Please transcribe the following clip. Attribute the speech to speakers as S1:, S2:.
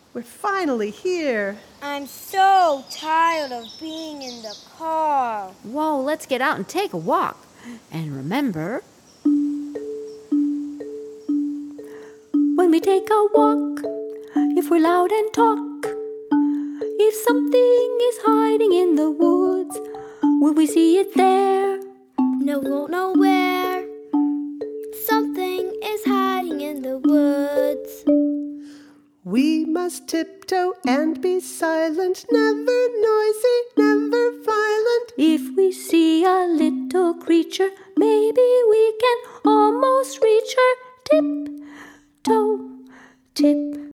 S1: We're finally here.
S2: I'm so tired of being in the car.
S3: Whoa, let's get out and take a walk. And remember, when we take a walk, if we're loud and talk, if something is hiding in the woods, will we see it there?
S2: No, won't know where. Something is hiding in the woods.
S1: We must tiptoe and be silent, never noisy, never violent.
S3: If we see a little creature,